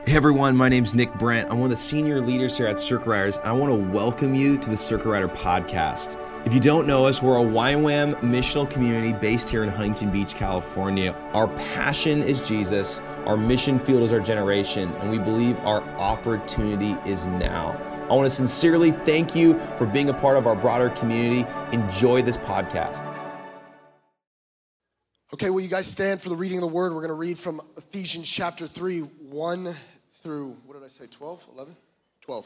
Hey everyone, my name's Nick Brent. I'm one of the senior leaders here at Circuit Riders. I want to welcome you to the Circuit Rider podcast. If you don't know us, we're a YWAM missional community based here in Huntington Beach, California. Our passion is Jesus, our mission field is our generation, and we believe our opportunity is now. I want to sincerely thank you for being a part of our broader community. Enjoy this podcast. Okay, will you guys stand for the reading of the word? We're going to read from Ephesians chapter 3, 1 through, 12, 11? 12.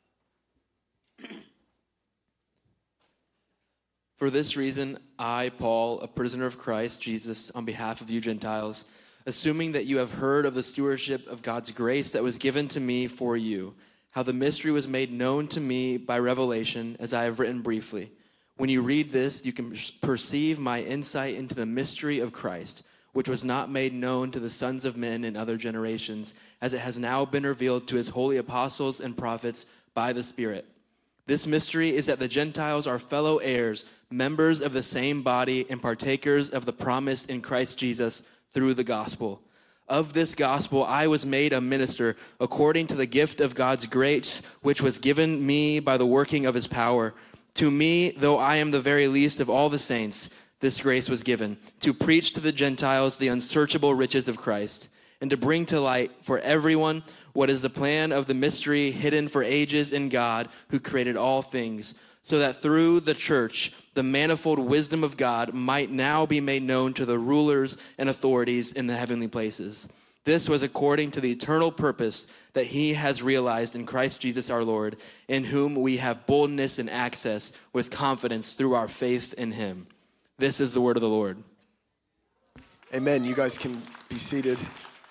For this reason, I, Paul, a prisoner of Christ Jesus, on behalf of you Gentiles, assuming that you have heard of the stewardship of God's grace that was given to me for you, how the mystery was made known to me by revelation, as I have written briefly. When you read this, you can perceive my insight into the mystery of Christ, which was not made known to the sons of men in other generations, as it has now been revealed to his holy apostles and prophets by the Spirit. This mystery is that the Gentiles are fellow heirs, members of the same body, and partakers of the promise in Christ Jesus through the gospel. Of this gospel I was made a minister according to the gift of God's grace, which was given me by the working of his power. To me, though I am the very least of all the saints, this grace was given, to preach to the Gentiles the unsearchable riches of Christ, and to bring to light for everyone what is the plan of the mystery hidden for ages in God, who created all things, so that through the church the manifold wisdom of God might now be made known to the rulers and authorities in the heavenly places. This was according to the eternal purpose that he has realized in Christ Jesus our Lord, in whom we have boldness and access with confidence through our faith in him. This is the word of the Lord. Amen. You guys can be seated.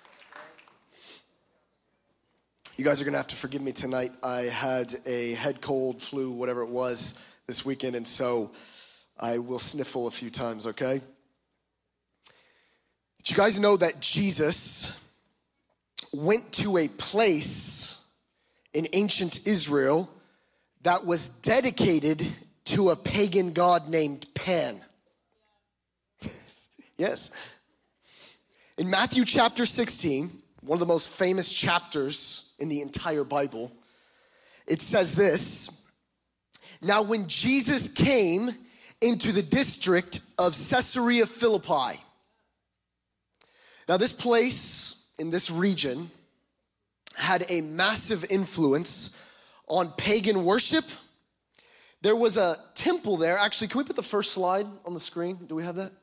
You guys are going to have to forgive me tonight. I had a head cold, flu, whatever it was this weekend, and so I will sniffle a few times, okay? Did you guys know that Jesus went to a place in ancient Israel that was dedicated to a pagan god named Pan? Yes. In Matthew chapter 16, one of the most famous chapters in the entire Bible, it says this: Now when Jesus came into the district of Caesarea Philippi. Now this place in this region had a massive influence on pagan worship. There was a temple there. Actually, can we put the first slide on the screen? Do we have that?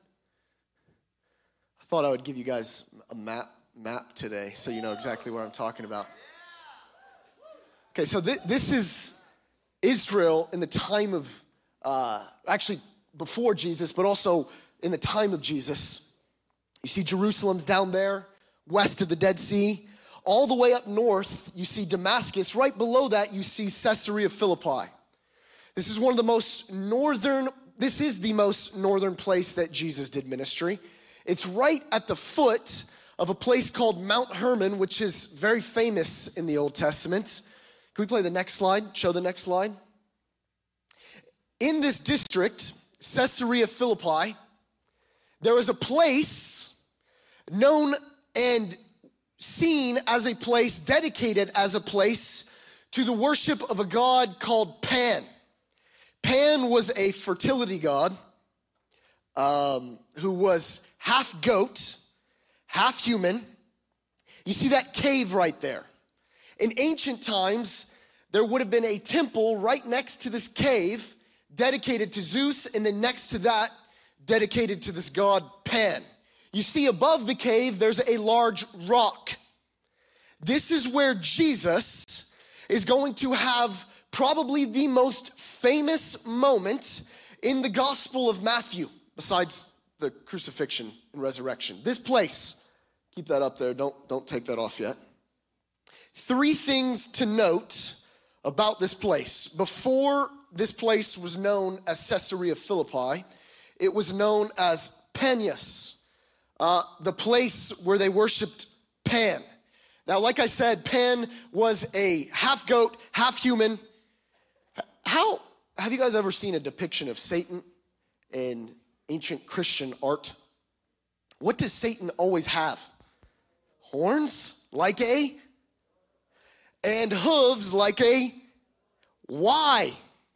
I thought I would give you guys a map today so you know exactly what I'm talking about. Okay, so this is Israel in the time of, actually before Jesus, but also in the time of Jesus. You see Jerusalem's down there, west of the Dead Sea. All the way up north, you see Damascus. Right below that, you see Caesarea Philippi. This is the most northern place that Jesus did ministry. It's right at the foot of a place called Mount Hermon, which is very famous in the Old Testament. Can we play the next slide? Show the next slide. In this district, Caesarea Philippi, there was a place known and seen as a place, dedicated as a place to the worship of a god called Pan. Pan was a fertility god who was half goat, half human. You see that cave right there. In ancient times, there would have been a temple right next to this cave dedicated to Zeus, and then next to that, dedicated to this god Pan. You see above the cave, there's a large rock. This is where Jesus is going to have probably the most famous moment in the Gospel of Matthew, besides the crucifixion and resurrection. This place, keep that up there, don't take that off yet. 3 things to note about this place. Before this place was known as Caesarea Philippi, it was known as Panias, the place where they worshiped Pan. Now, like I said, Pan was a half goat, half human. Have you guys ever seen a depiction of Satan in ancient Christian art? What does Satan always have? Horns? Like a and hooves like a Y.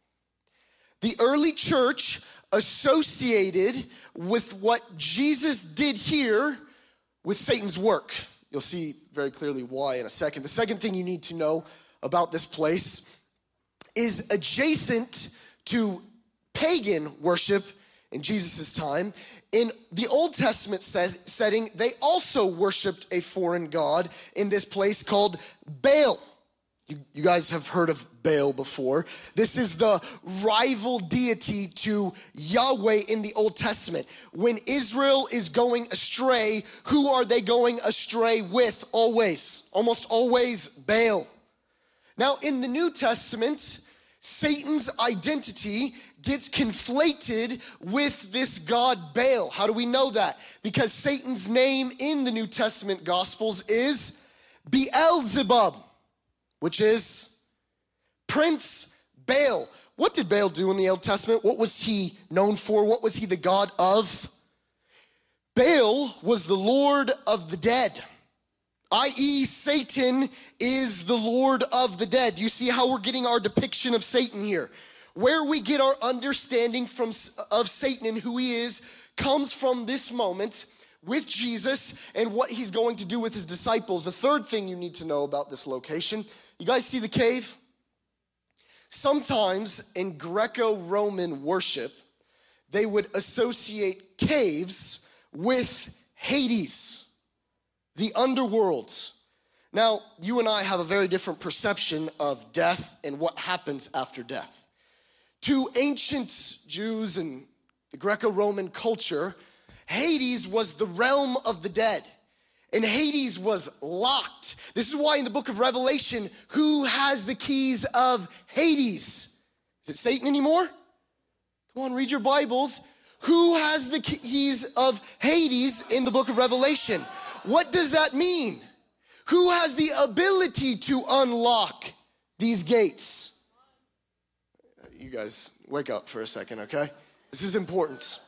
The early church associated with what Jesus did here with Satan's work. You'll see very clearly why in a second. The second thing you need to know about this place is adjacent to pagan worship in Jesus' time. In the Old Testament setting, they also worshiped a foreign god in this place called Baal. You guys have heard of Baal before. This is the rival deity to Yahweh in the Old Testament. When Israel is going astray, who are they going astray with always? Almost always Baal. Now, in the New Testament, Satan's identity gets conflated with this god Baal. How do we know that? Because Satan's name in the New Testament Gospels is Beelzebub, which is Prince Baal. What did Baal do in the Old Testament? What was he known for? What was he the god of? Baal was the lord of the dead, i.e. Satan is the lord of the dead. You see how we're getting our depiction of Satan here. Where we get our understanding of Satan and who he is comes from this moment with Jesus and what he's going to do with his disciples. The third thing you need to know about this location, you guys see the cave? Sometimes in Greco-Roman worship, they would associate caves with Hades, the underworld. Now, you and I have a very different perception of death and what happens after death. To ancient Jews and the Greco-Roman culture, Hades was the realm of the dead, and Hades was locked. This is why in the book of Revelation, who has the keys of Hades? Is it Satan anymore? Come on, read your Bibles. Who has the keys of Hades in the book of Revelation? What does that mean? Who has the ability to unlock these gates? You guys, wake up for a second, okay? This is important.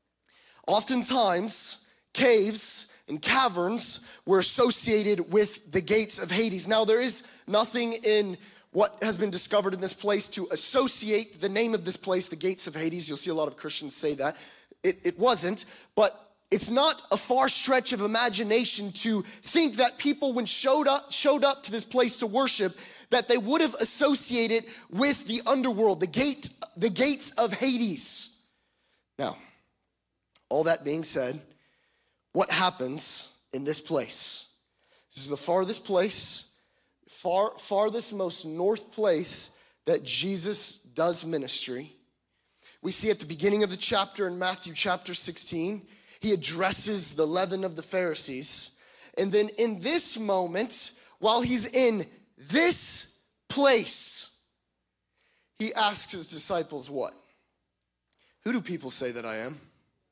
Oftentimes, caves and caverns were associated with the gates of Hades. Now, there is nothing in what has been discovered in this place to associate the name of this place, the gates of Hades. You'll see a lot of Christians say that. It wasn't, but it's not a far stretch of imagination to think that people, when showed up to this place to worship, that they would have associated with the underworld, the gates of Hades. Now, all that being said, what happens in this place? This is the farthest place, farthest, most north place that Jesus does ministry. We see at the beginning of the chapter in Matthew chapter 16, he addresses the leaven of the Pharisees. And then in this moment, while he's in this place, he asks his disciples what? Who do people say that I am?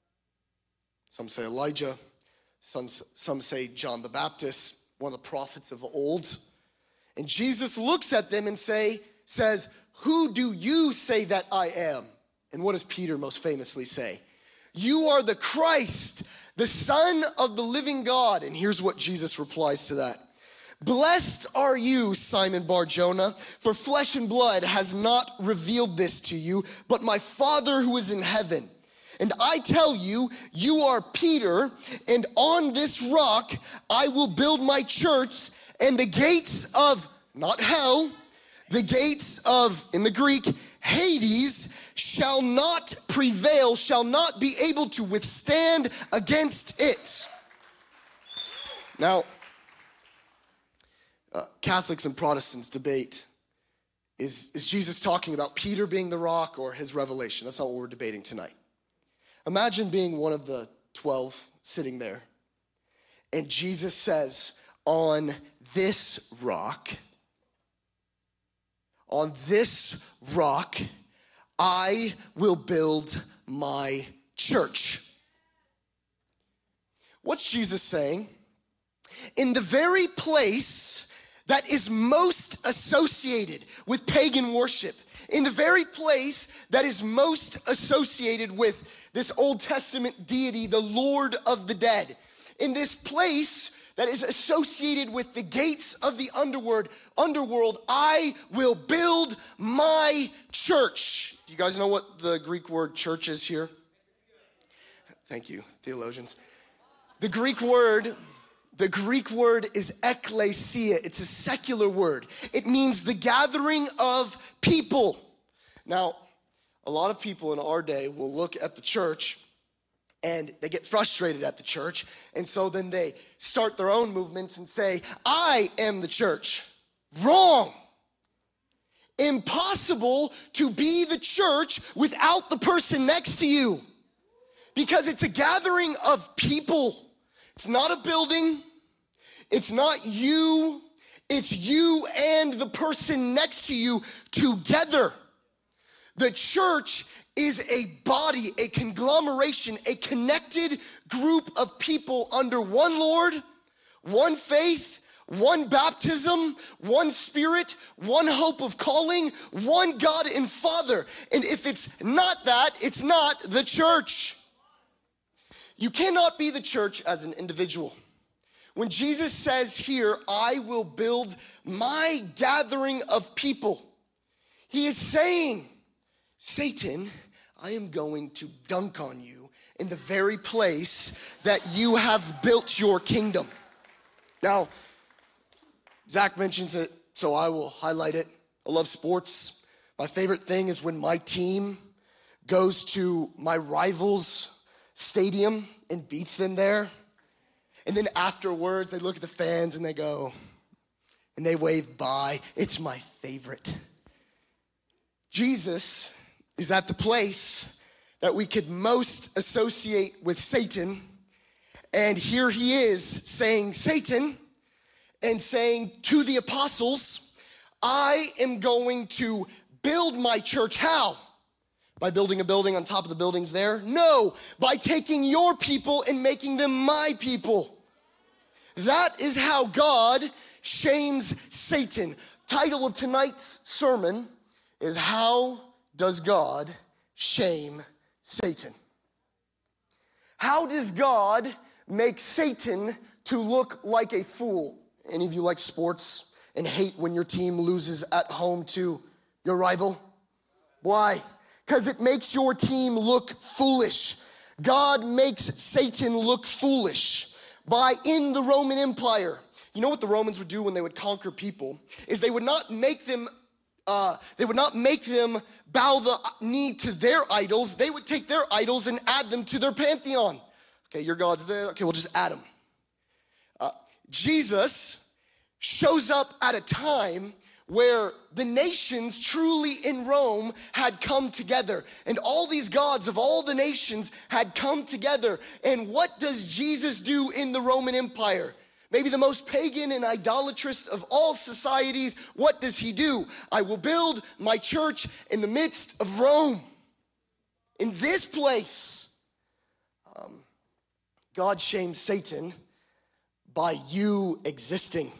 Some say Elijah. Some say John the Baptist, one of the prophets of old. And Jesus looks at them and says, who do you say that I am? And what does Peter most famously say? You are the Christ, the Son of the living God. And here's what Jesus replies to that. Blessed are you, Simon Bar-Jonah, for flesh and blood has not revealed this to you, but my Father who is in heaven. And I tell you, you are Peter, and on this rock I will build my church, and the gates of, not hell, the gates of, in the Greek, Hades, shall not prevail, shall not be able to withstand against it. Now, Catholics and Protestants debate, is Jesus talking about Peter being the rock or his revelation? That's not what we're debating tonight. Imagine being one of the 12 sitting there, and Jesus says, on this rock, I will build my church. What's Jesus saying? In the very place that is most associated with pagan worship, in the very place that is most associated with this Old Testament deity, the Lord of the dead, in this place that is associated with the gates of the underworld, I will build my church. Do you guys know what the Greek word church is here? Thank you, theologians. The Greek word is ekklesia. It's a secular word. It means the gathering of people. Now, a lot of people in our day will look at the church and they get frustrated at the church. And so then they start their own movements and say, I am the church. Wrong. Impossible to be the church without the person next to you. Because it's a gathering of people. It's not a building. It's not you. It's you and the person next to you together. The church is a body, a conglomeration, a connected group of people under one Lord, one faith, one baptism, one Spirit, one hope of calling, one God and Father. And if it's not that, it's not the church. You cannot be the church as an individual. When Jesus says here, I will build my gathering of people, he is saying, Satan, I am going to dunk on you in the very place that you have built your kingdom. Now, Zach mentions it, so I will highlight it. I love sports. My favorite thing is when my team goes to my rival's stadium and beats them there. And then afterwards, they look at the fans and they go, and they wave bye. It's my favorite. Jesus is at the place that we could most associate with Satan. And here he is saying, Satan, and saying to the apostles, I am going to build my church. How? By building a building on top of the buildings there? No, by taking your people and making them my people. That is how God shames Satan. Title of tonight's sermon is How Does God Shame Satan? How does God make Satan to look like a fool? Any of you like sports and hate when your team loses at home to your rival? Why? Because it makes your team look foolish. God makes Satan look foolish. In the Roman Empire, you know what the Romans would do when they would conquer people is they would not make them bow the knee to their idols. They would take their idols and add them to their pantheon. Okay, your God's there. Okay, we'll just add them. Jesus shows up at a time where the nations truly in Rome had come together. And all these gods of all the nations had come together. And what does Jesus do in the Roman Empire? Maybe the most pagan and idolatrous of all societies. What does he do? I will build my church in the midst of Rome. In this place, God shames Satan by you existing.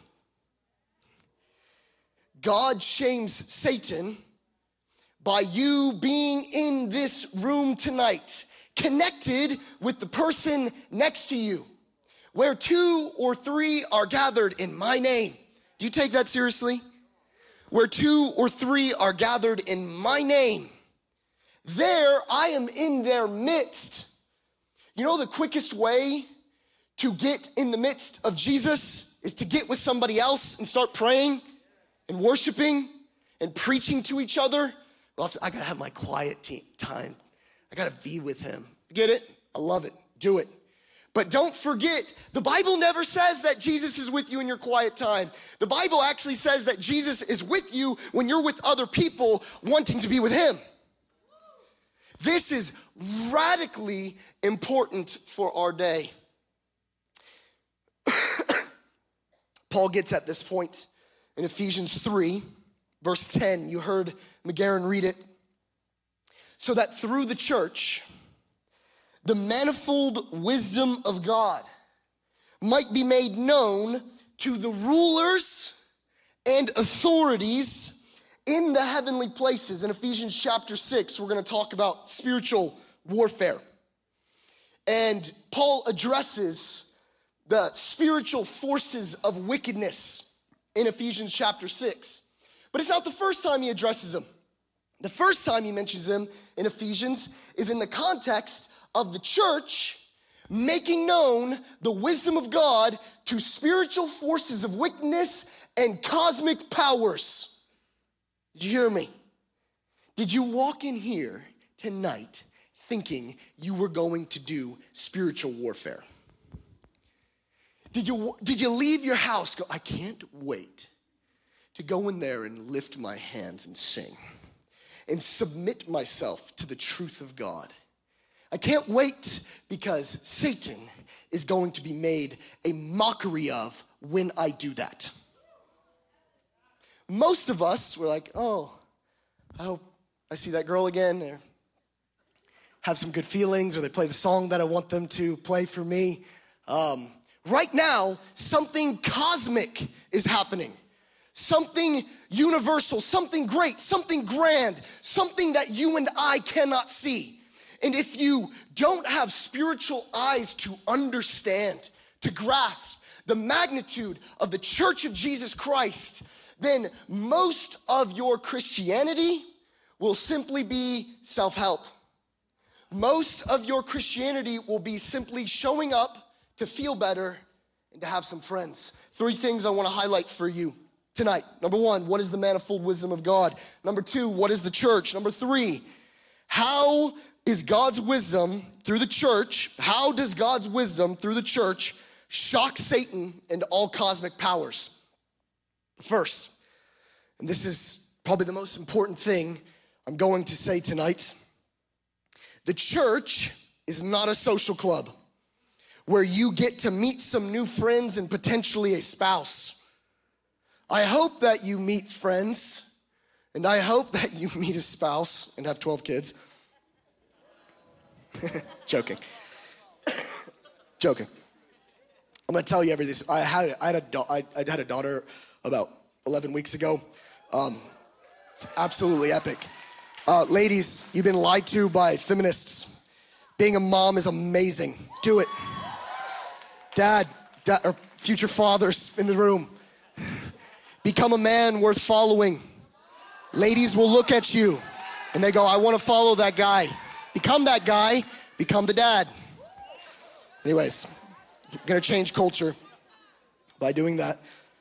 God shames Satan by you being in this room tonight, connected with the person next to you. Where 2 or 3 are gathered in my name. Do you take that seriously? Where 2 or 3 are gathered in my name, there I am in their midst. You know the quickest way to get in the midst of Jesus is to get with somebody else and start praying and worshiping and preaching to each other. Well, I gotta have my quiet time. I gotta be with him. Get it? I love it. Do it. But don't forget, the Bible never says that Jesus is with you in your quiet time. The Bible actually says that Jesus is with you when you're with other people wanting to be with him. This is radically important for our day. Paul gets at this point in Ephesians 3, verse 10. You heard McGarren read it. So that through the church, the manifold wisdom of God might be made known to the rulers and authorities in the heavenly places. In Ephesians chapter 6, we're going to talk about spiritual warfare. And Paul addresses the spiritual forces of wickedness in Ephesians chapter 6. But it's not the first time he addresses them. The first time he mentions them in Ephesians is in the context of the church making known the wisdom of God to spiritual forces of wickedness and cosmic powers. Did you hear me? Did you walk in here tonight thinking you were going to do spiritual warfare? Did you leave your house go, I can't wait to go in there and lift my hands and sing and submit myself to the truth of God? I can't wait because Satan is going to be made a mockery of when I do that. Most of us were like, oh, I hope I see that girl again, or have some good feelings, or they play the song that I want them to play for me. Right now, something cosmic is happening. Something universal, something great, something grand, something that you and I cannot see. And if you don't have spiritual eyes to understand, to grasp the magnitude of the Church of Jesus Christ, then most of your Christianity will simply be self-help. Most of your Christianity will be simply showing up to feel better and to have some friends. 3 things I want to highlight for you tonight. Number 1, what is the manifold wisdom of God? Number 2, what is the church? Number 3, how is God's wisdom through the church, how does God's wisdom through the church shock Satan and all cosmic powers? First, and this is probably the most important thing I'm going to say tonight, the church is not a social club where you get to meet some new friends and potentially a spouse. I hope that you meet friends, and I hope that you meet a spouse and have 12 kids. Joking. Joking. I'm gonna tell you everything. I had a daughter about 11 weeks ago. It's absolutely epic. Ladies, you've been lied to by feminists. Being a mom is amazing. Do it. Dad, or future fathers in the room, become a man worth following. Ladies will look at you and they go, I want to follow that guy. Become that guy, become the dad. Anyways, I'm gonna change culture by doing that.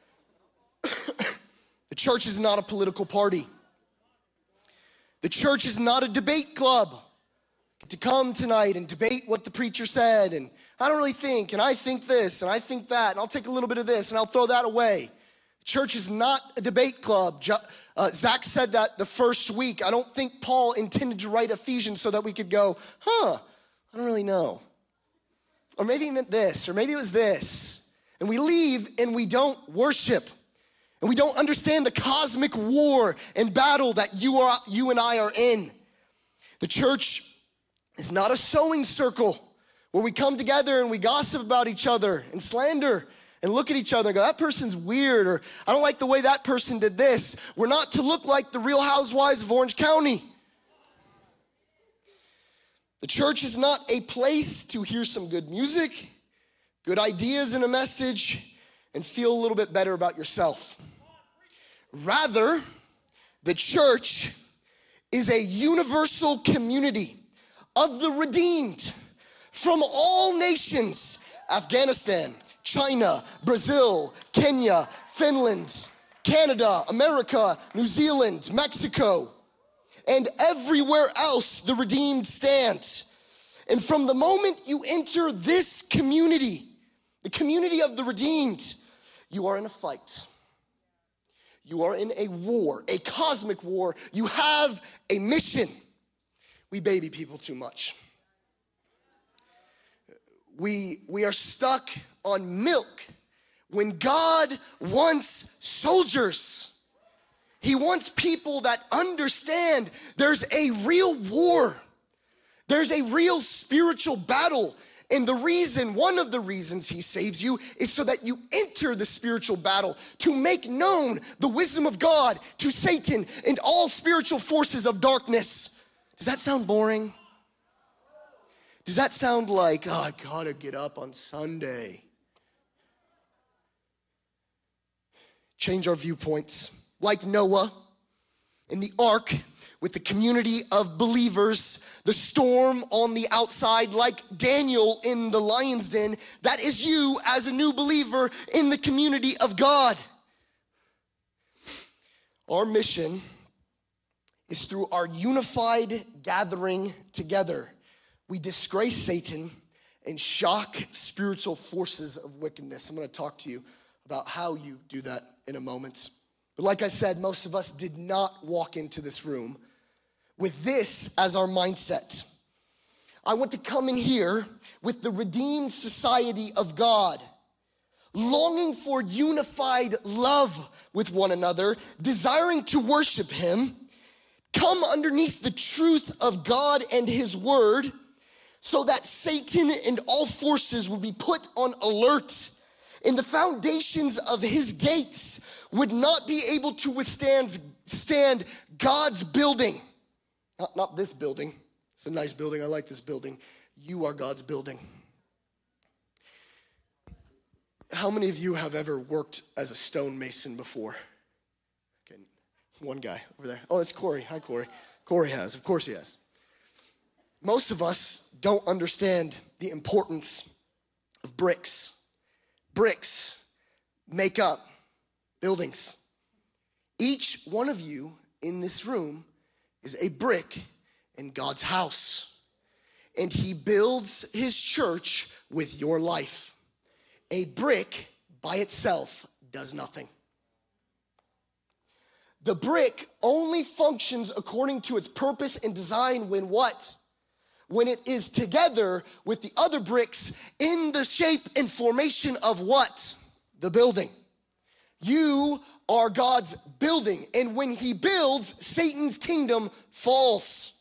The church is not a political party. The church is not a debate club to come tonight and debate what the preacher said, and I don't really think, and I think this, and I think that, and I'll take a little bit of this, and I'll throw that away. The church is not a debate club. Zach said that the first week. I don't think Paul intended to write Ephesians so that we could go, I don't really know. Or maybe he meant this, or maybe it was this. And we leave and we don't worship. And we don't understand the cosmic war and battle that you and I are in. The church is not a sewing circle where we come together and we gossip about each other and slander and look at each other and go, that person's weird, or I don't like the way that person did this. We're not to look like the Real Housewives of Orange County. The church is not a place to hear some good music, good ideas in a message, and feel a little bit better about yourself. Rather, the church is a universal community of the redeemed from all nations, Afghanistan, China, Brazil, Kenya, Finland, Canada, America, New Zealand, Mexico, and everywhere else the redeemed stand. And from the moment you enter this community, the community of the redeemed, you are in a fight. You are in a war, a cosmic war. You have a mission. We baby people too much. We are stuck on milk when God wants soldiers. He wants people that understand there's a real war. There's a real spiritual battle. And one of the reasons he saves you is so that you enter the spiritual battle to make known the wisdom of God to Satan and all spiritual forces of darkness. Does that sound boring? Does that sound like, I gotta get up on Sunday change our viewpoints. Like Noah in the ark with the community of believers, the storm on the outside, like Daniel in the lion's den, that is you as a new believer in the community of God. Our mission is through our unified gathering together. We disgrace Satan and shock spiritual forces of wickedness. I'm going to talk to you about how you do that in a moment. But like I said, most of us did not walk into this room with this as our mindset. I want to come in here with the redeemed society of God, longing for unified love with one another, desiring to worship him, come underneath the truth of God and his word, so that Satan and all forces would be put on alert, and the foundations of his gates would not be able to withstand God's building. Not this building. It's a nice building. I like this building. You are God's building. How many of you have ever worked as a stonemason before? Okay, one guy over there. Oh, it's Corey. Hi, Corey. Corey has. Of course he has. Most of us don't understand the importance of bricks. Bricks make up buildings. Each one of you in this room is a brick in God's house. And he builds his church with your life. A brick by itself does nothing. The brick only functions according to its purpose and design when what? When it is together with the other bricks in the shape and formation of what? The building. You are God's building, and when he builds, Satan's kingdom falls.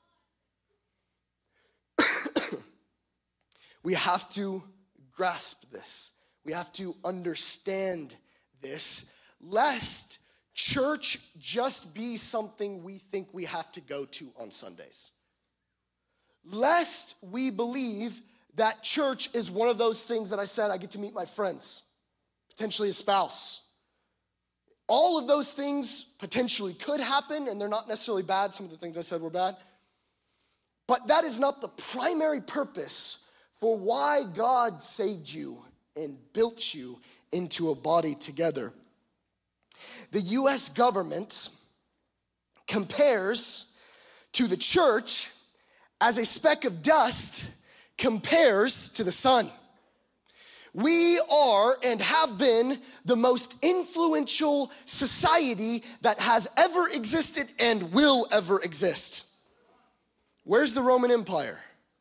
We have to grasp this. We have to understand this, lest church just be something we think we have to go to on Sundays. Lest we believe that church is one of those things that I said, I get to meet my friends, potentially a spouse. All of those things potentially could happen, and they're not necessarily bad. Some of the things I said were bad. But that is not the primary purpose for why God saved you and built you into a body together. The U.S. government compares to the church as a speck of dust compares to the sun. We are and have been the most influential society that has ever existed and will ever exist. Where's the Roman Empire?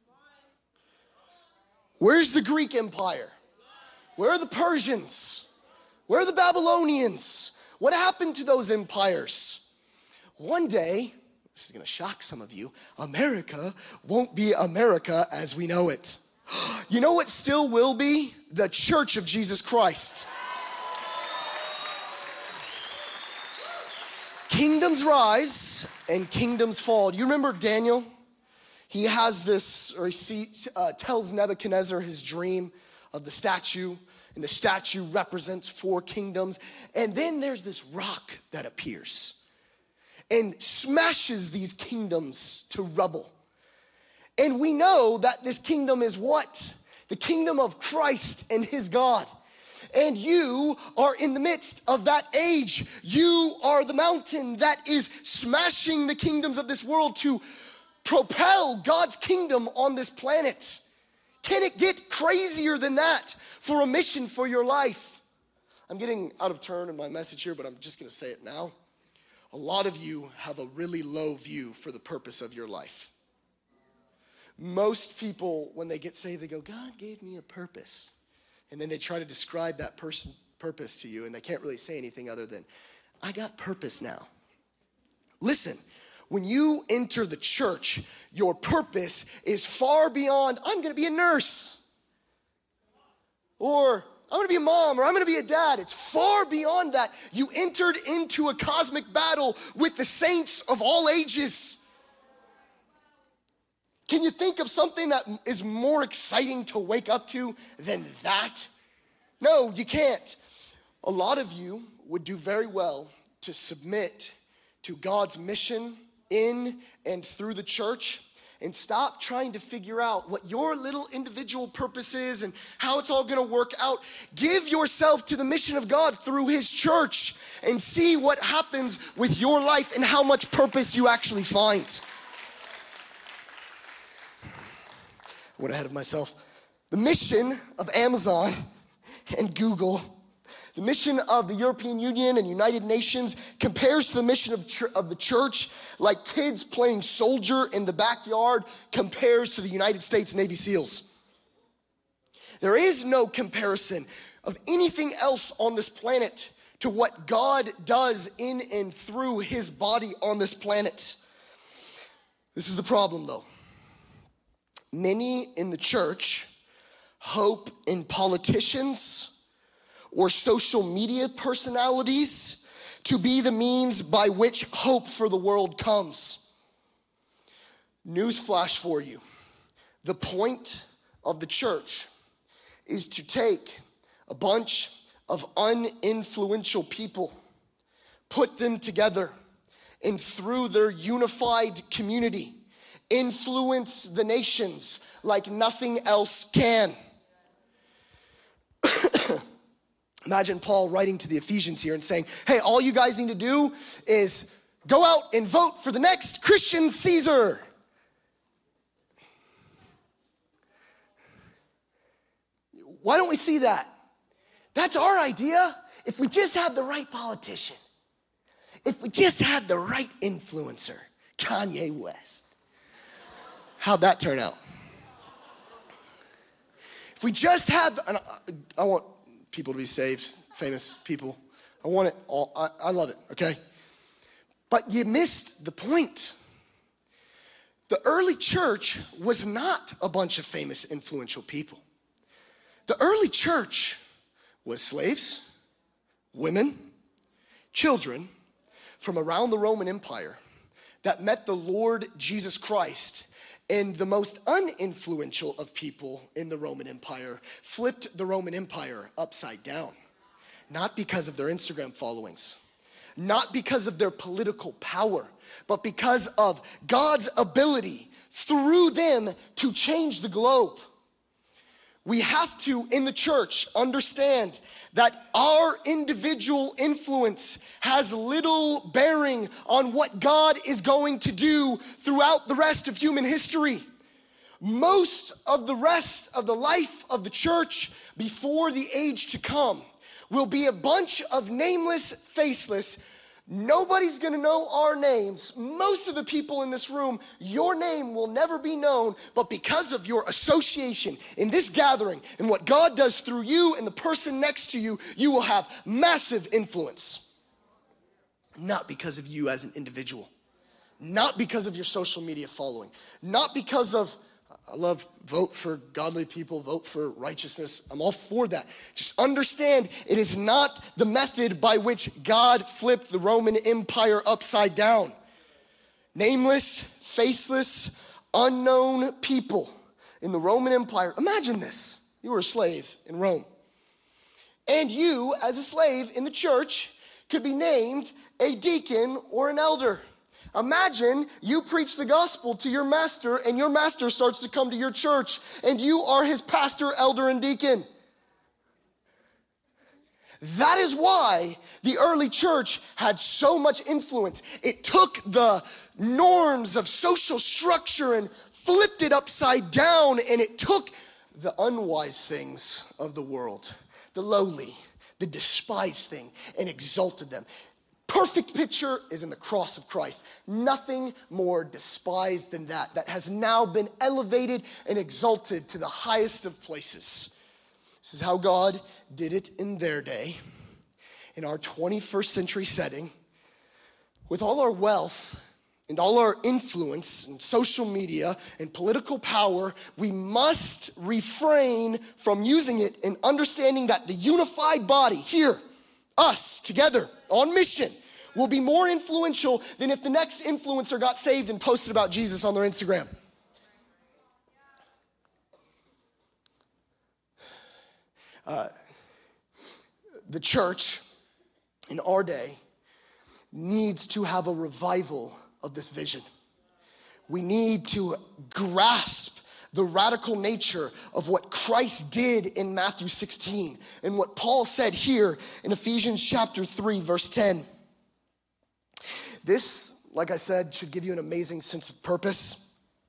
Where's the Greek Empire? Where are the Persians? Where are the Babylonians? What happened to those empires? One day, this is gonna shock some of you, America won't be America as we know it. You know what still will be? The Church of Jesus Christ. Kingdoms rise and kingdoms fall. Do you remember Daniel? He has this, or he tells Nebuchadnezzar his dream of the statue, and the statue represents 4 kingdoms. And then there's this rock that appears and smashes these kingdoms to rubble. And we know that this kingdom is what? The kingdom of Christ and his God. And you are in the midst of that age. You are the mountain that is smashing the kingdoms of this world to propel God's kingdom on this planet. Can it get crazier than that for a mission for your life? I'm getting out of turn in my message here, but I'm just gonna say it now. A lot of you have a really low view for the purpose of your life. Most people, when they get saved, they go, God gave me a purpose. And then they try to describe that purpose to you, and they can't really say anything other than, I got purpose now. Listen, when you enter the church, your purpose is far beyond, I'm gonna be a nurse. Or I'm gonna be a mom, or I'm gonna be a dad. It's far beyond that. You entered into a cosmic battle with the saints of all ages. Can you think of something that is more exciting to wake up to than that? No, you can't. A lot of you would do very well to submit to God's mission in and through the church and stop trying to figure out what your little individual purpose is and how it's all gonna work out. Give yourself to the mission of God through his church and see what happens with your life and how much purpose you actually find. I went ahead of myself. The mission of Amazon and Google, the mission of the European Union and United Nations compares to the mission of the church like kids playing soldier in the backyard compares to the United States Navy SEALs. There is no comparison of anything else on this planet to what God does in and through his body on this planet. This is the problem though. Many in the church hope in politicians or social media personalities to be the means by which hope for the world comes. Newsflash for you. The point of the church is to take a bunch of uninfluential people, put them together, and through their unified community, influence the nations like nothing else can. Imagine Paul writing to the Ephesians here and saying, hey, all you guys need to do is go out and vote for the next Christian Caesar. Why don't we see that? That's our idea. If we just had the right politician, if we just had the right influencer, Kanye West. How'd that turn out? If we just had, I want people to be saved, famous people. I want it all, I love it, okay? But you missed the point. The early church was not a bunch of famous, influential people. The early church was slaves, women, children from around the Roman Empire that met the Lord Jesus Christ, and the most uninfluential of people in the Roman Empire flipped the Roman Empire upside down. Not because of their Instagram followings, not because of their political power, but because of God's ability through them to change the globe. We have to, in the church, understand that our individual influence has little bearing on what God is going to do throughout the rest of human history. Most of the rest of the life of the church before the age to come will be a bunch of nameless, faceless. Nobody's gonna know our names. Most of the people in this room, your name will never be known, but because of your association in this gathering and what God does through you and the person next to you, you will have massive influence. Not because of you as an individual, not because of your social media following, not because of, I love vote for godly people, vote for righteousness. I'm all for that. Just understand it is not the method by which God flipped the Roman Empire upside down. Nameless, faceless, unknown people in the Roman Empire. Imagine this. You were a slave in Rome. And you, as a slave in the church, could be named a deacon or an elder. Imagine you preach the gospel to your master and your master starts to come to your church and you are his pastor, elder, and deacon. That is why the early church had so much influence. It took the norms of social structure and flipped it upside down, and it took the unwise things of the world, the lowly, the despised thing, and exalted them. Perfect picture is in the cross of Christ. Nothing more despised than that has now been elevated and exalted to the highest of places. This is how God did it in their day. In our 21st century setting, with all our wealth and all our influence and social media and political power, we must refrain from using it and understanding that the unified body here, us together on mission, will be more influential than if the next influencer got saved and posted about Jesus on their Instagram. The church in our day needs to have a revival of this vision. We need to grasp the radical nature of what Christ did in Matthew 16 and what Paul said here in Ephesians chapter 3, verse 10. This, like I said, should give you an amazing sense of purpose.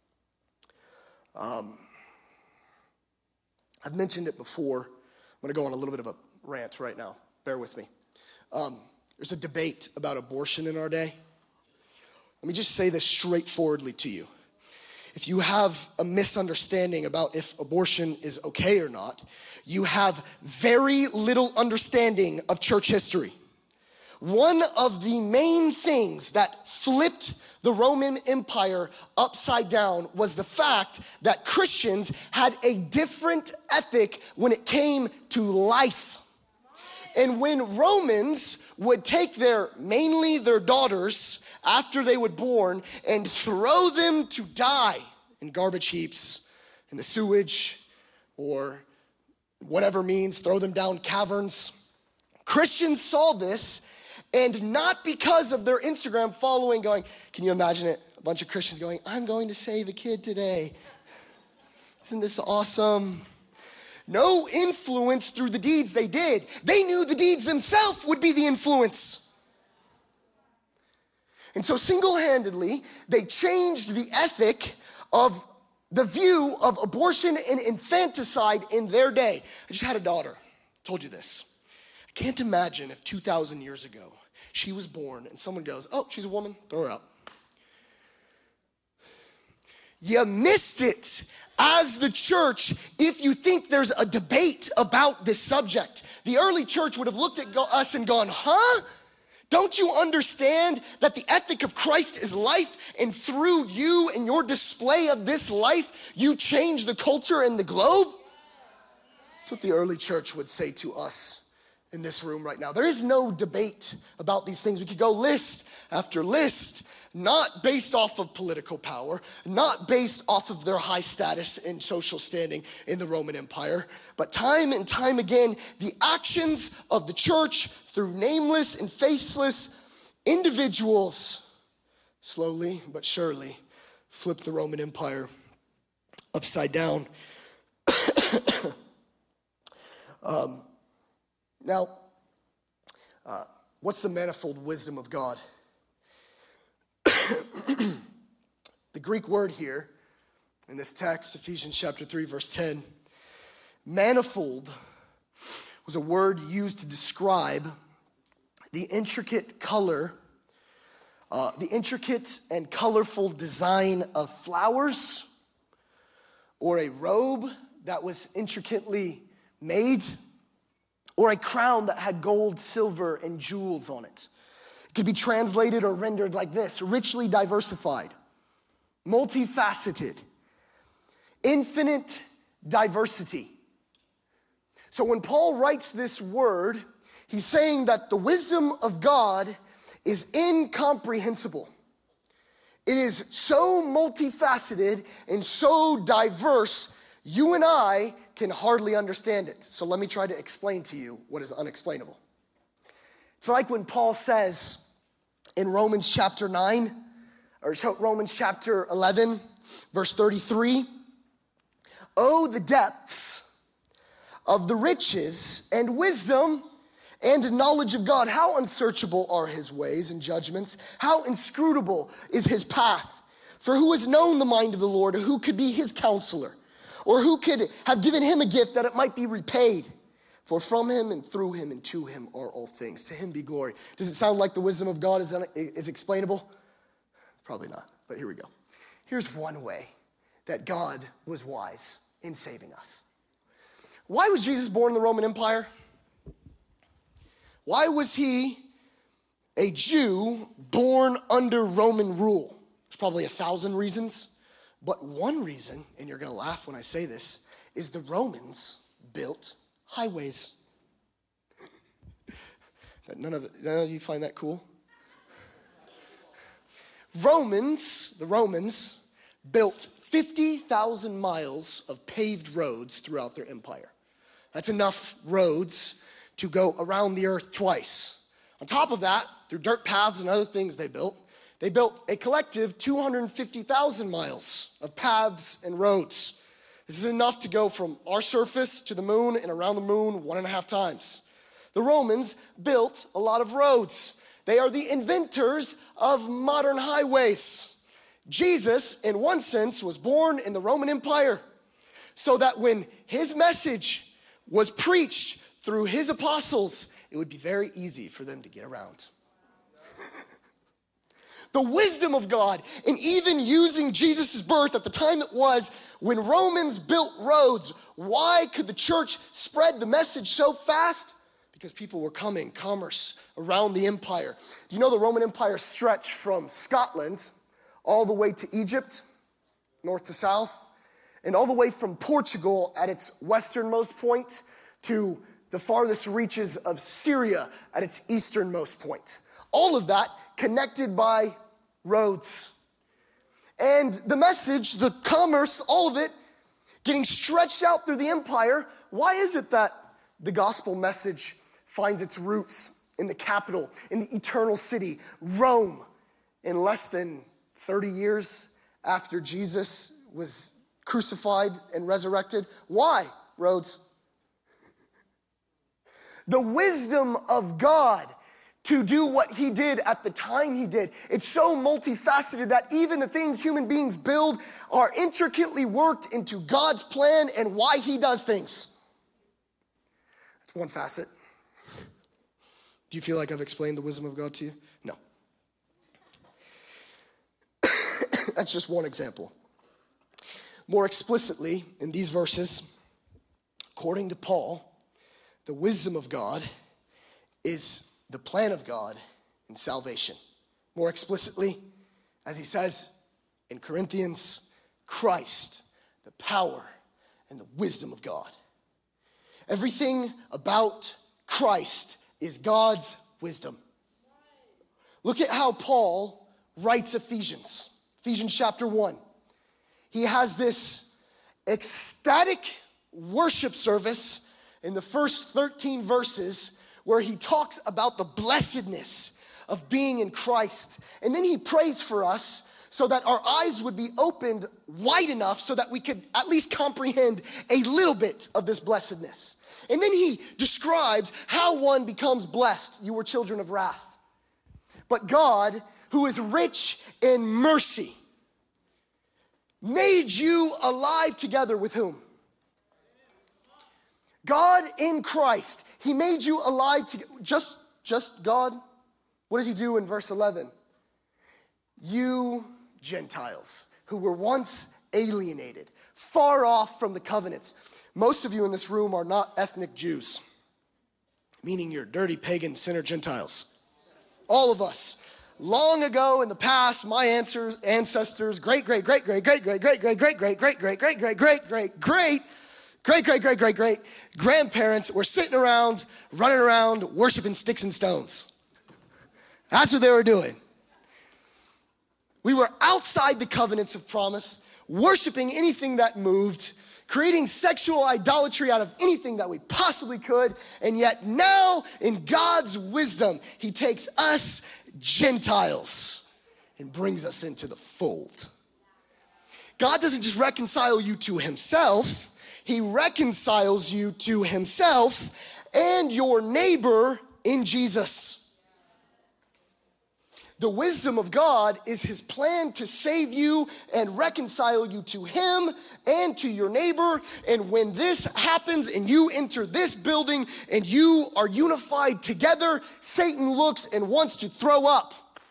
I've mentioned it before. I'm going to go on a little bit of a rant right now. Bear with me. There's a debate about abortion in our day. Let me just say this straightforwardly to you. If you have a misunderstanding about if abortion is okay or not, you have very little understanding of church history. One of the main things that flipped the Roman Empire upside down was the fact that Christians had a different ethic when it came to life. And when Romans would take mainly their daughters after they were born and throw them to die in garbage heaps, in the sewage, or whatever means, throw them down caverns. Christians saw this, and not because of their Instagram following going, can you imagine it? A bunch of Christians going, I'm going to save a kid today. Isn't this awesome? No influence through the deeds they did. They knew the deeds themselves would be the influence. And so single-handedly, they changed the ethic of the view of abortion and infanticide in their day. I just had a daughter. I told you this. I can't imagine if 2,000 years ago she was born and someone goes, oh, she's a woman, throw her out. You missed it as the church if you think there's a debate about this subject. The early church would have looked at us and gone, huh? Don't you understand that the ethic of Christ is life, and through you and your display of this life, you change the culture and the globe? That's what the early church would say to us in this room right now. There is no debate about these things. We could go list after list, not based off of political power, not based off of their high status and social standing in the Roman Empire, but time and time again, the actions of the church through nameless and faceless individuals slowly but surely flipped the Roman Empire upside down. Now, what's the manifold wisdom of God? The Greek word here in this text, Ephesians chapter 3, verse 10, manifold was a word used to describe the intricate color, the intricate and colorful design of flowers, or a robe that was intricately made, or a crown that had gold, silver, and jewels on it. It could be translated or rendered like this: richly diversified, multifaceted, infinite diversity. So when Paul writes this word, he's saying that the wisdom of God is incomprehensible. It is so multifaceted and so diverse, you and I can hardly understand it. So let me try to explain to you what is unexplainable. It's like when Paul says in Romans chapter 9, or Romans chapter 11, verse 33, oh, the depths of the riches and wisdom and knowledge of God. How unsearchable are his ways and judgments. How inscrutable is his path. For who has known the mind of the Lord, or who could be his counselor? Or who could have given him a gift that it might be repaid? For from him and through him and to him are all things. To him be glory. Does it sound like the wisdom of God is explainable? Probably not, but here we go. Here's one way that God was wise in saving us. Why was Jesus born in the Roman Empire? Why was he a Jew born under Roman rule? There's probably 1,000 reasons, but one reason, and you're gonna laugh when I say this, is the Romans built highways. None of you find that cool? The Romans built 50,000 miles of paved roads throughout their empire. That's enough roads to go around the earth twice. On top of that, through dirt paths and other things they built a collective 250,000 miles of paths and roads. This is enough to go from our surface to the moon and around the moon 1.5 times. The Romans built a lot of roads. They are the inventors of modern highways. Jesus, in one sense, was born in the Roman Empire, so that when his message was preached through his apostles, it would be very easy for them to get around. The wisdom of God in even using Jesus' birth at the time it was when Romans built roads. Why could the church spread the message so fast? Because people were coming, commerce around the empire. Do you know the Roman Empire stretched from Scotland all the way to Egypt, north to south, and all the way from Portugal at its westernmost point to the farthest reaches of Syria at its easternmost point. All of that connected by roads. And the message, the commerce, all of it getting stretched out through the empire. Why is it that the gospel message finds its roots in the capital, in the eternal city, Rome, in less than 30 years after Jesus was crucified and resurrected? Why, Rhodes? The wisdom of God to do what he did at the time he did. It's so multifaceted that even the things human beings build are intricately worked into God's plan and why he does things. That's one facet. Do you feel like I've explained the wisdom of God to you? No. That's just one example. More explicitly, in these verses, according to Paul, the wisdom of God is the plan of God in salvation. More explicitly, as he says in Corinthians, Christ, the power and the wisdom of God. Everything about Christ is God's wisdom. Look at how Paul writes Ephesians chapter 1. He has this ecstatic worship service in the first 13 verses where he talks about the blessedness of being in Christ. And then he prays for us so that our eyes would be opened wide enough so that we could at least comprehend a little bit of this blessedness. And then he describes how one becomes blessed. You were children of wrath. But God, who is rich in mercy, made you alive together with whom? God in Christ. He made you alive to just God. What does he do in verse 11? You Gentiles who were once alienated, far off from the covenants. Most of you in this room are not ethnic Jews, meaning you're dirty pagan sinner Gentiles. All of us. Long ago in the past, my ancestors, great grandparents were sitting around, running around, worshiping sticks and stones. That's what they were doing. We were outside the covenants of promise, worshiping anything that moved, creating sexual idolatry out of anything that we possibly could, and yet now, in God's wisdom, he takes us Gentiles and brings us into the fold. God doesn't just reconcile you to himself, he reconciles you to himself and your neighbor in Jesus. The wisdom of God is his plan to save you and reconcile you to him and to your neighbor. And when this happens and you enter this building and you are unified together, Satan looks and wants to throw up.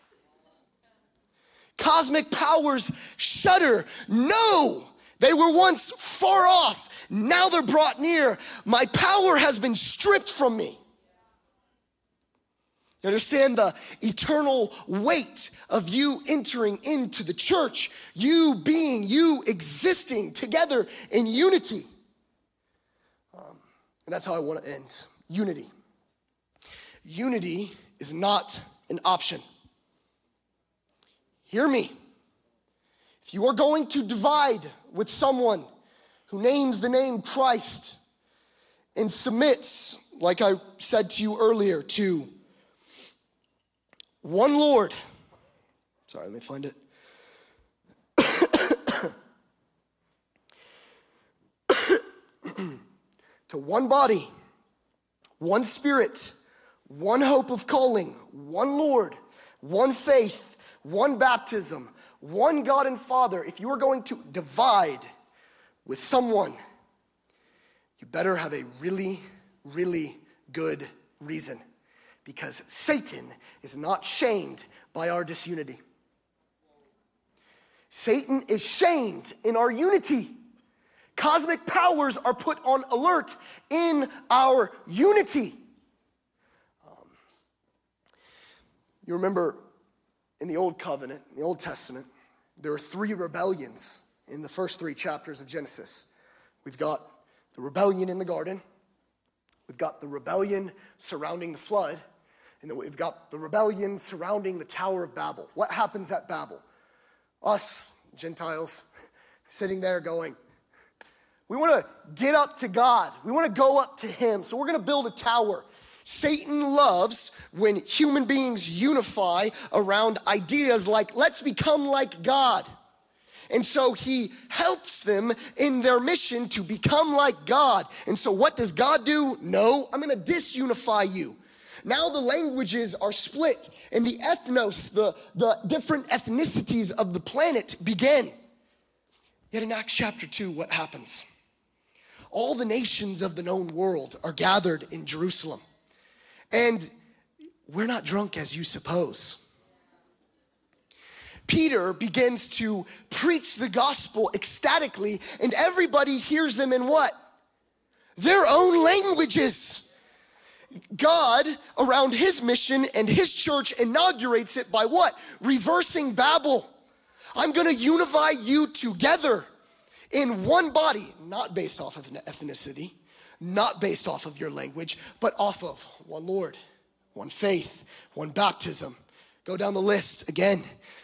Cosmic powers shudder. No, they were once far off. Now they're brought near. My power has been stripped from me. You understand the eternal weight of you entering into the church, you existing together in unity. And that's how I want to end. Unity. Unity is not an option. Hear me. If you are going to divide with someone who names the name Christ and submits, like I said to you earlier, to one Lord. Sorry, let me find it. To one body, one Spirit, one hope of calling, one Lord, one faith, one baptism, one God and Father. If you are going to divide with someone, you better have a really, really good reason, because Satan is not shamed by our disunity. Satan is shamed in our unity. Cosmic powers are put on alert in our unity. You remember in the Old Covenant, in the Old Testament, there are 3 rebellions in the first 3 chapters of Genesis. We've got the rebellion in the garden. We've got the rebellion surrounding the flood. And then we've got the rebellion surrounding the Tower of Babel. What happens at Babel? Us, Gentiles, sitting there going, we want to get up to God. We want to go up to him. So we're going to build a tower. Satan loves when human beings unify around ideas like, let's become like God. And so he helps them in their mission to become like God. And so what does God do? No, I'm going to disunify you. Now the languages are split, and the ethnos, the different ethnicities of the planet begin. Yet in Acts chapter 2, what happens? All the nations of the known world are gathered in Jerusalem. And we're not drunk as you suppose. Peter begins to preach the gospel ecstatically, and everybody hears them in what? Their own languages. God, around his mission and his church, inaugurates it by what? Reversing Babel. I'm going to unify you together in one body, not based off of ethnicity, not based off of your language, but off of one Lord, one faith, one baptism. Go down the list again.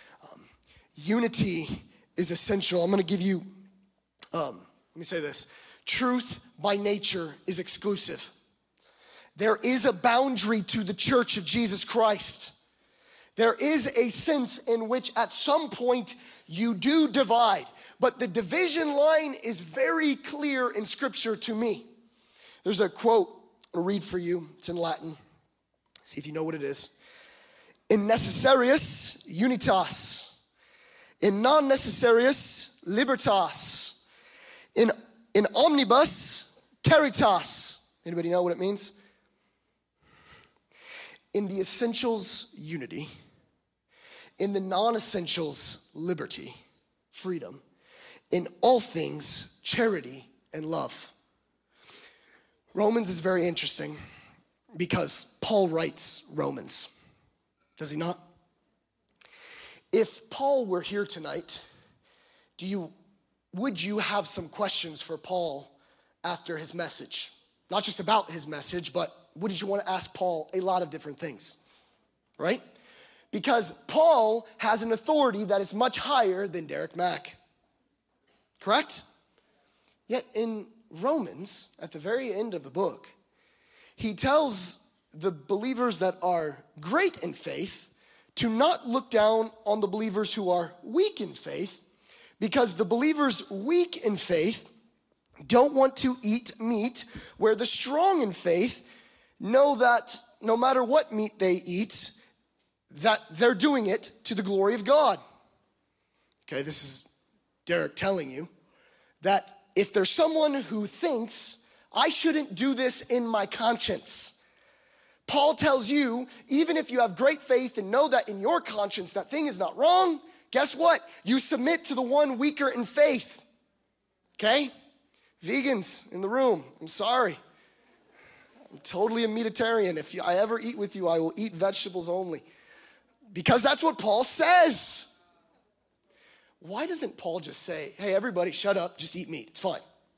Unity is essential. I'm going to give you, let me say this. Truth by nature is exclusive. There is a boundary to the church of Jesus Christ. There is a sense in which at some point you do divide, but the division line is very clear in Scripture to me. There's a quote I'll read for you. It's in Latin. See if you know what it is. In necessarius unitas, in non necessarius libertas, in omnibus caritas. Anybody know what it means? In the essentials, unity. In the non-essentials, liberty, freedom. In all things, charity and love. Romans is very interesting because Paul writes Romans. Does he not? If Paul were here tonight, would you have some questions for Paul after his message? Not just about his message, but would you want to ask Paul a lot of different things, right? Because Paul has an authority that is much higher than Derek Mack, correct? Yet in Romans, at the very end of the book, he tells the believers that are great in faith to not look down on the believers who are weak in faith, because the believers weak in faith don't want to eat meat, where the strong in faith know that no matter what meat they eat, that they're doing it to the glory of God. Okay, this is Derek telling you that if there's someone who thinks, I shouldn't do this in my conscience, Paul tells you, even if you have great faith and know that in your conscience that thing is not wrong, guess what? You submit to the one weaker in faith. Okay? Vegans in the room, I'm sorry. I'm totally a meatitarian. If I ever eat with you, I will eat vegetables only. Because that's what Paul says. Why doesn't Paul just say, hey, everybody, shut up, just eat meat, it's fine?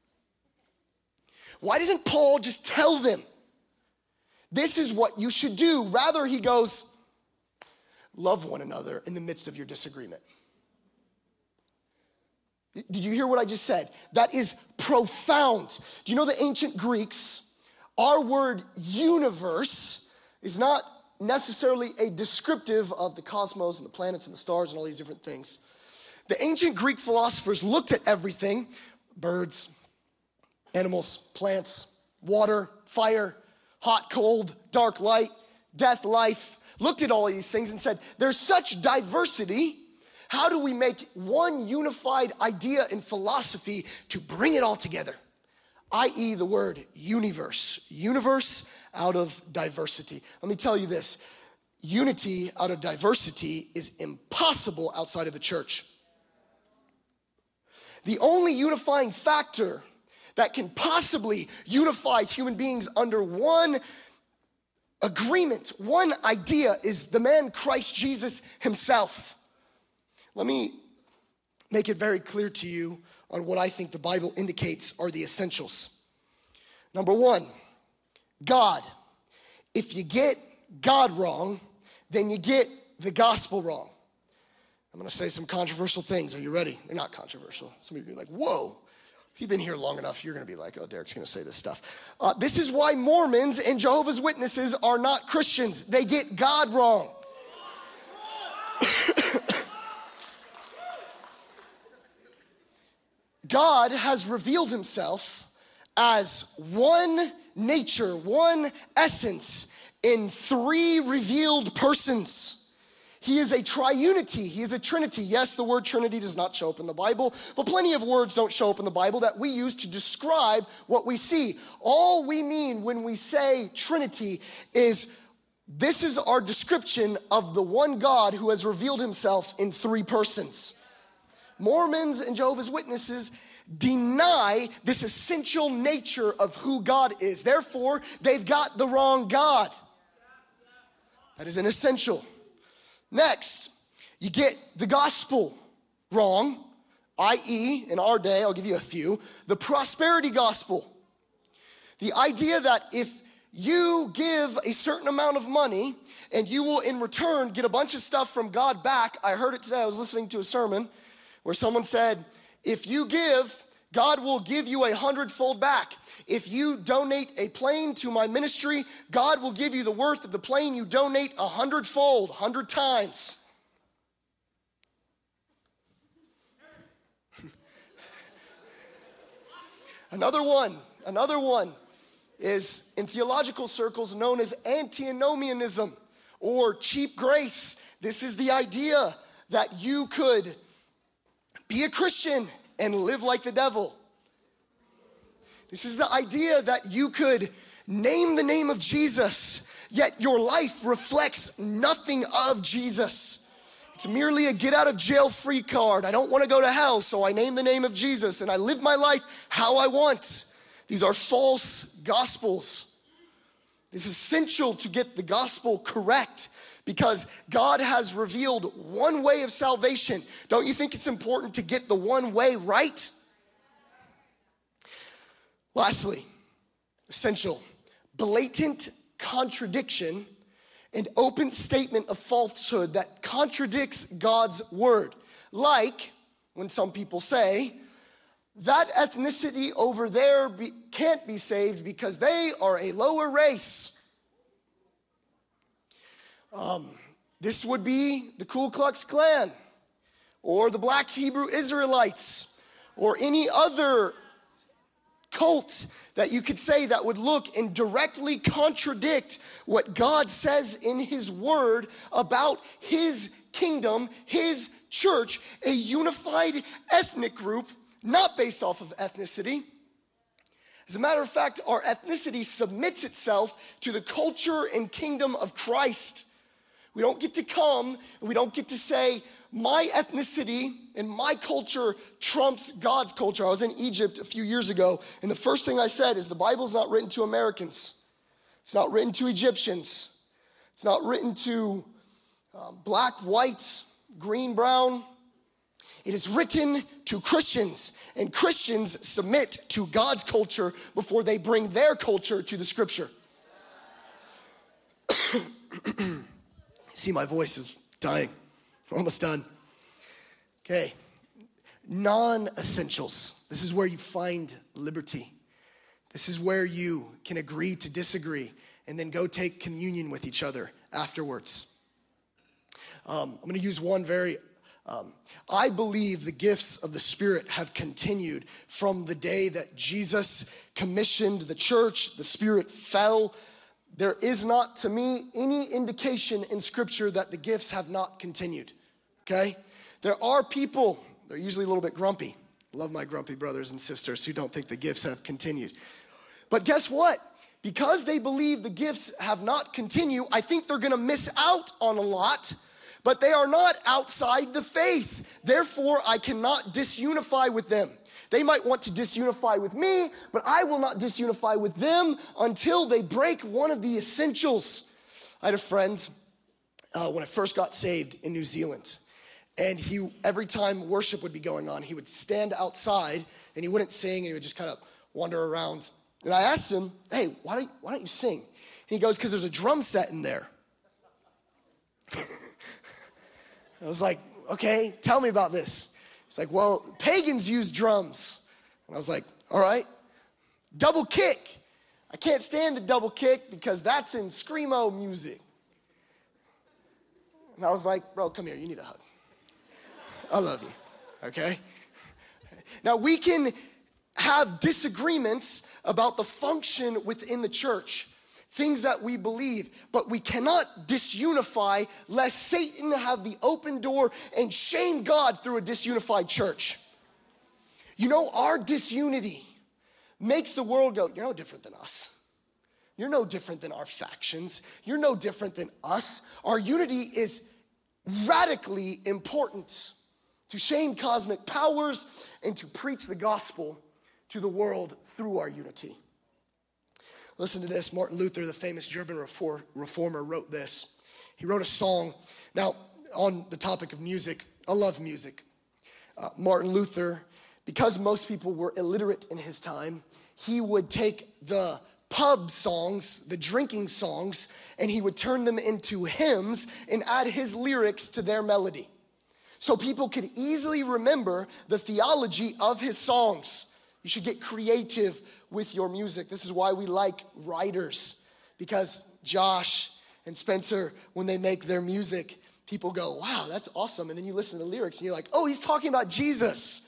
Why doesn't Paul just tell them, this is what you should do? Rather, he goes, love one another in the midst of your disagreement. Did you hear what I just said? That is profound. Do you know the ancient Greeks, our word universe is not necessarily a descriptive of the cosmos and the planets and the stars and all these different things. The ancient Greek philosophers looked at everything, birds, animals, plants, water, fire, hot, cold, dark, light, death, life, looked at all of these things and said, there's such diversity. How do we make one unified idea in philosophy to bring it all together? I.e. the word universe. Universe out of diversity. Let me tell you this. Unity out of diversity is impossible outside of the church. The only unifying factor that can possibly unify human beings under one agreement, one idea, is the man Christ Jesus himself. Let me make it very clear to you on what I think the Bible indicates are the essentials. Number one, God. If you get God wrong, then you get the gospel wrong. I'm gonna say some controversial things. Are you ready? They're not controversial. Some of you are like, whoa. If you've been here long enough, you're gonna be like, oh, Derek's gonna say this stuff. This is why Mormons and Jehovah's Witnesses are not Christians. They get God wrong. God has revealed himself as one nature, one essence in three revealed persons. He is a triunity. He is a trinity. Yes, the word Trinity does not show up in the Bible, but plenty of words don't show up in the Bible that we use to describe what we see. All we mean when we say Trinity is this is our description of the one God who has revealed himself in three persons. Mormons and Jehovah's Witnesses deny this essential nature of who God is. Therefore, they've got the wrong God. That is an essential. Next, you get the gospel wrong, i.e., in our day, I'll give you a few, the prosperity gospel. The idea that if you give a certain amount of money and you will in return get a bunch of stuff from God back. I heard it today, I was listening to a sermon where someone said, if you give, God will give you 100-fold back. If you donate a plane to my ministry, God will give you the worth of the plane you donate 100-fold, 100 times. Another one is in theological circles known as antinomianism or cheap grace. This is the idea that you could be a Christian and live like the devil. This is the idea that you could name the name of Jesus, yet your life reflects nothing of Jesus. It's merely a get out of jail free card. I don't want to go to hell, so I name the name of Jesus and I live my life how I want. These are false gospels. It's essential to get the gospel correct because God has revealed one way of salvation. Don't you think it's important to get the one way right? Lastly, essential, blatant contradiction and open statement of falsehood that contradicts God's word. Like when some people say, that ethnicity over there can't be saved because they are a lower race. This would be the Ku Klux Klan or the Black Hebrew Israelites or any other cult that you could say that would look and directly contradict what God says in his word about his kingdom, his church, a unified ethnic group, not based off of ethnicity. As a matter of fact, our ethnicity submits itself to the culture and kingdom of Christ. We don't get to come and we don't get to say, my ethnicity and my culture trumps God's culture. I was in Egypt a few years ago, and the first thing I said is the Bible's not written to Americans. It's not written to Egyptians. It's not written to black, white, green, brown. It is written to Christians, and Christians submit to God's culture before they bring their culture to the scripture. See, my voice is dying. We're almost done. Okay. Non-essentials. This is where you find liberty. This is where you can agree to disagree and then go take communion with each other afterwards. I'm going to use one very, I believe the gifts of the Spirit have continued from the day that Jesus commissioned the church, the Spirit fell. There is not, to me, any indication in Scripture that the gifts have not continued, okay? There are people, they're usually a little bit grumpy. Love my grumpy brothers and sisters who don't think the gifts have continued. But guess what? Because they believe the gifts have not continued, I think they're gonna miss out on a lot, but they are not outside the faith. Therefore, I cannot disunify with them. They might want to disunify with me, but I will not disunify with them until they break one of the essentials. I had a friend when I first got saved in New Zealand, and every time worship would be going on, he would stand outside and he wouldn't sing, and he would just kind of wander around. And I asked him, hey, why don't you sing? And he goes, because there's a drum set in there. I was like, okay, tell me about this. He's like, well, pagans use drums. And I was like, all right. Double kick. I can't stand the double kick because that's in screamo music. And I was like, bro, come here, you need a hug. I love you, okay? Now, we can have disagreements about the function within the church, things that we believe, but we cannot disunify lest Satan have the open door and shame God through a disunified church. You know, our disunity makes the world go, you're no different than us. You're no different than our factions. You're no different than us. Our unity is radically important to shame cosmic powers and to preach the gospel to the world through our unity. Listen to this. Martin Luther, the famous German reformer, wrote this. He wrote a song. Now, on the topic of music, I love music. Martin Luther, because most people were illiterate in his time, he would take the pub songs, the drinking songs, and he would turn them into hymns and add his lyrics to their melody. So people could easily remember the theology of his songs. You should get creative with your music. This is why we like writers, because Josh and Spencer, when they make their music, people go, wow, that's awesome. And then you listen to the lyrics and you're like, oh, he's talking about Jesus.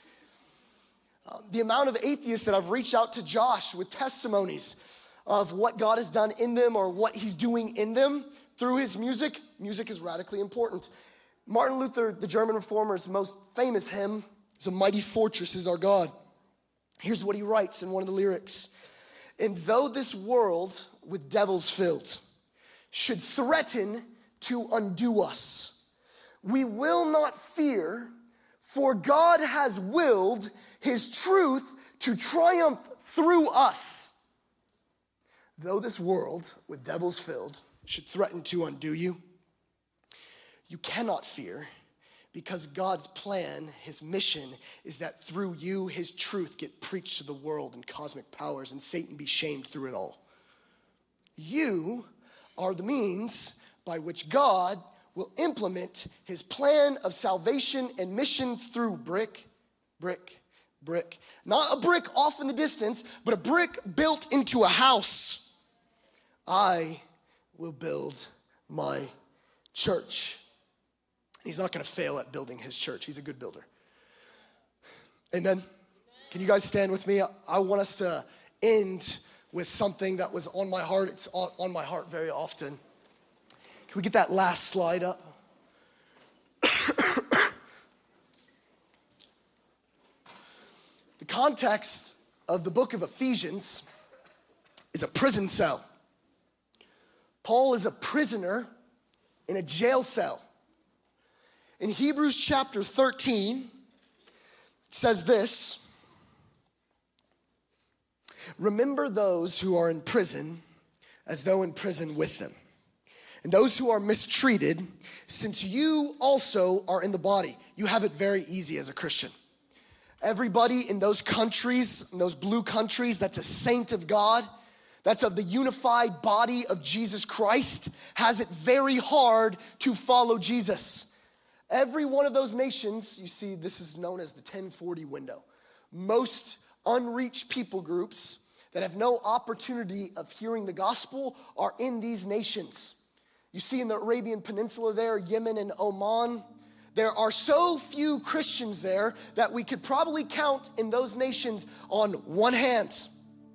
The amount of atheists that I've reached out to Josh with testimonies of what God has done in them or what he's doing in them through his music. Music is radically important. Martin Luther, the German reformer's most famous hymn is "A Mighty Fortress is Our God." Here's what he writes in one of the lyrics. And though this world with devils filled should threaten to undo us, we will not fear, for God has willed his truth to triumph through us. Though this world with devils filled should threaten to undo you, you cannot fear, because God's plan, his mission, is that through you, his truth get preached to the world and cosmic powers, and Satan be shamed through it all. You are the means by which God will implement his plan of salvation and mission through brick, brick, brick. Not a brick off in the distance, but a brick built into a house. I will build my church. He's not going to fail at building his church. He's a good builder. Amen. Can you guys stand with me? I want us to end with something that was on my heart. It's on my heart very often. Can we get that last slide up? The context of the book of Ephesians is a prison cell. Paul is a prisoner in a jail cell. In Hebrews chapter 13, it says this: remember those who are in prison as though in prison with them, and those who are mistreated, since you also are in the body. You have it very easy as a Christian. Everybody in those countries, in those blue countries, that's a saint of God, that's of the unified body of Jesus Christ, has it very hard to follow Jesus. Every one of those nations, you see, this is known as the 1040 window. Most unreached people groups that have no opportunity of hearing the gospel are in these nations. You see in the Arabian Peninsula there, Yemen and Oman, there are so few Christians there that we could probably count in those nations on one hand.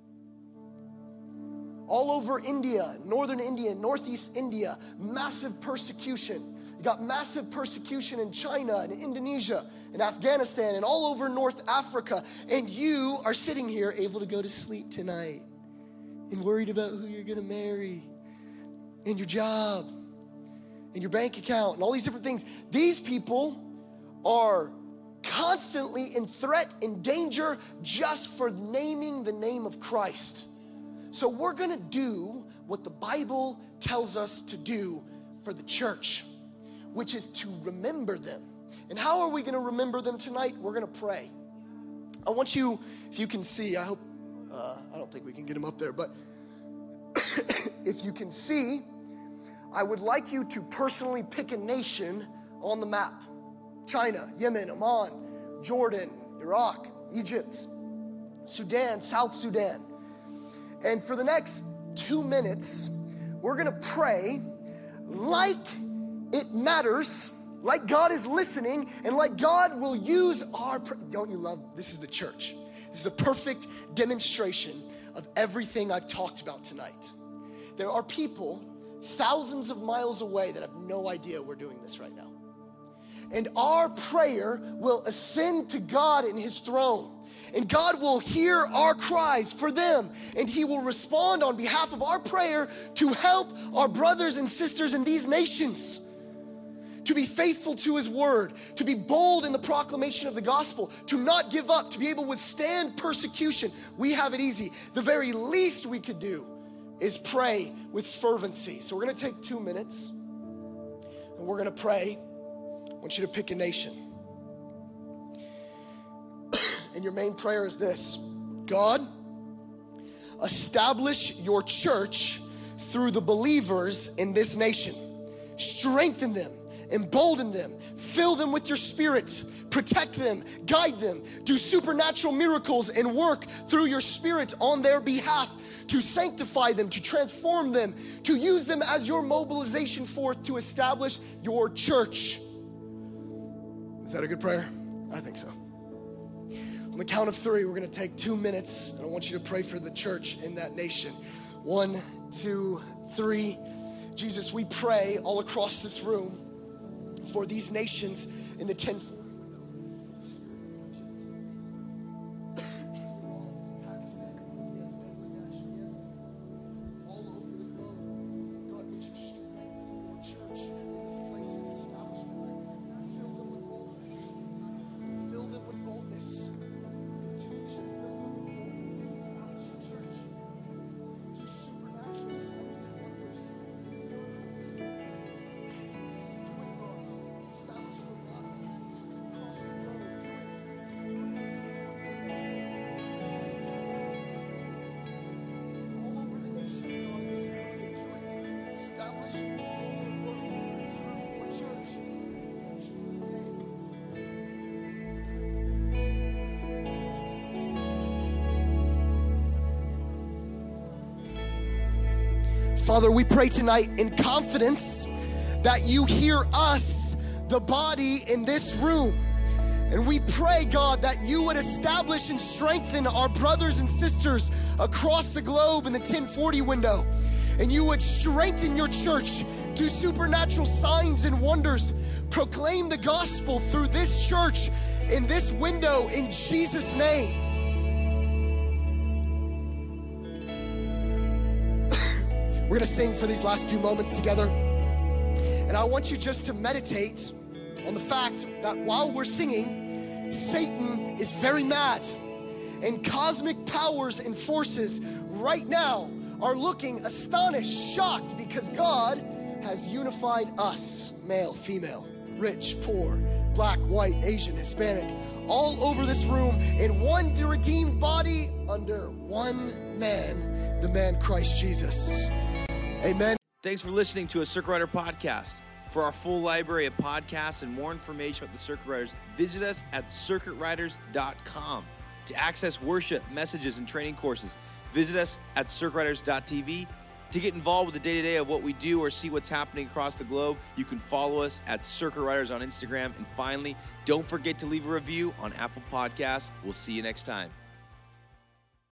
All over India, northern India, northeast India, massive persecution. You got massive persecution in China and Indonesia and Afghanistan and all over North Africa. And you are sitting here able to go to sleep tonight and worried about who you're gonna marry and your job and your bank account and all these different things. These people are constantly in threat, in danger, just for naming the name of Christ. So we're gonna do what the Bible tells us to do for the church, which is to remember them. And how are we gonna remember them tonight? We're gonna pray. I want you, if you can see, I hope, I don't think we can get them up there, but if you can see, I would like you to personally pick a nation on the map. China, Yemen, Oman, Jordan, Iraq, Egypt, Sudan, South Sudan. And for the next 2 minutes, we're gonna pray like it matters, like God is listening, and like God will use our don't you love, this is the church. This is the perfect demonstration of everything I've talked about tonight. There are people thousands of miles away that have no idea we're doing this right now. And our prayer will ascend to God in his throne. And God will hear our cries for them, and he will respond on behalf of our prayer to help our brothers and sisters in these nations to be faithful to his word, to be bold in the proclamation of the gospel, to not give up, to be able to withstand persecution. We have it easy. The very least we could do is pray with fervency. So we're gonna take 2 minutes, and we're gonna pray. I want you to pick a nation. And your main prayer is this: God, establish your church through the believers in this nation. Strengthen them, embolden them, fill them with your spirit, protect them, guide them, do supernatural miracles and work through your spirit on their behalf to sanctify them, to transform them, to use them as your mobilization force to establish your church. Is that a good prayer? I think so. On the count of 3, we're gonna take 2 minutes, and I want you to pray for the church in that nation. 1, 2, 3. Jesus, we pray all across this room for these nations in the 10. Father, we pray tonight in confidence that you hear us, the body in this room. And we pray, God, that you would establish and strengthen our brothers and sisters across the globe in the 1040 window. And you would strengthen your church, do supernatural signs and wonders, proclaim the gospel through this church in this window in Jesus' name. We're gonna sing for these last few moments together. And I want you just to meditate on the fact that while we're singing, Satan is very mad. And cosmic powers and forces right now are looking astonished, shocked, because God has unified us, male, female, rich, poor, black, white, Asian, Hispanic, all over this room in one redeemed body under one man, the man Christ Jesus. Amen. Thanks for listening to a Circuit Rider podcast. For our full library of podcasts and more information about the Circuit Riders, visit us at circuitriders.com. To access worship, messages, and training courses, visit us at circuitriders.tv. To get involved with the day-to-day of what we do or see what's happening across the globe, you can follow us at Circuit Riders on Instagram. And finally, don't forget to leave a review on Apple Podcasts. We'll see you next time.